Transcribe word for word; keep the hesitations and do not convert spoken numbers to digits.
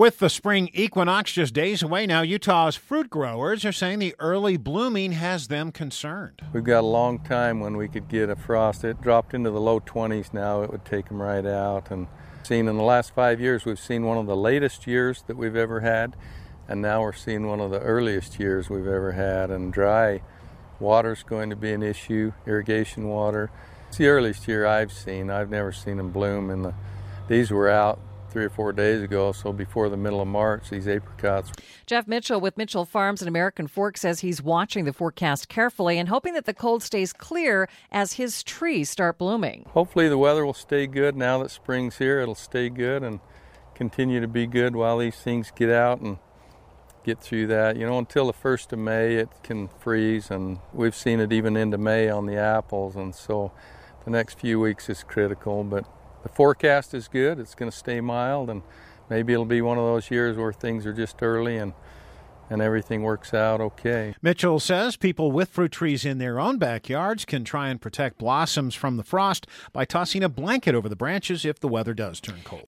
With the spring equinox just days away now, Utah's fruit growers are saying the early blooming has them concerned. We've got a long time when we could get a frost. It dropped into the low twenties now. It would take them right out. And seen in the last five years, we've seen one of the latest years that we've ever had. And now we're seeing one of the earliest years we've ever had. And dry water's going to be an issue, irrigation water. It's the earliest year I've seen. I've never seen them bloom. And the, these were out three or four days ago, so before the middle of March, these apricots. Jeff Mitchell with Mitchell Farms in American Fork says he's watching the forecast carefully and hoping that the cold stays clear as his trees start blooming. Hopefully the weather will stay good now that spring's here. It'll stay good and continue to be good while these things get out and get through that. You know, until the first of May, it can freeze, and we've seen it even into May on the apples, and so the next few weeks is critical, but the forecast is good. It's going to stay mild, and maybe it'll be one of those years where things are just early and and everything works out okay. Mitchell says people with fruit trees in their own backyards can try and protect blossoms from the frost by tossing a blanket over the branches if the weather does turn cold.